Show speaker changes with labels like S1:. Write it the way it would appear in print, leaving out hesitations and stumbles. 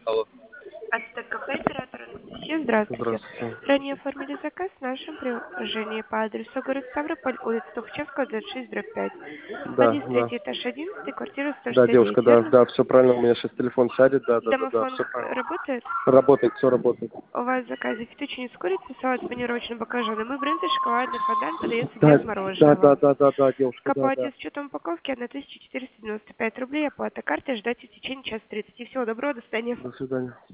S1: Алло.
S2: Ацтек-кафе, оператор Анастасия, здравствуйте.
S1: Здравствуйте.
S2: Ранее оформили заказ в нашем приложении по адресу город Ставрополь, улица Тухачевского, 26/5.
S1: Да,
S2: Подъезд
S1: да.
S2: 3, этаж 11, квартира
S1: Да, девушка,
S2: 169,
S1: да,
S2: верно?
S1: да, все правильно, у меня сейчас телефон сядет, да,
S2: Домофон
S1: все правильно.
S2: работает?
S1: Работает, все работает.
S2: У вас в заказе фетучини с курицей, салат с панировочным баклажаном и брынза, шоколадный фондан подается без мороженого.
S1: Да, девушка,
S2: К
S1: да,
S2: оплате
S1: да.
S2: с учетом упаковки 1495 рублей, оплата карты, ждать в течение часа 30. Всего доброго, до свидания.
S1: До свидания.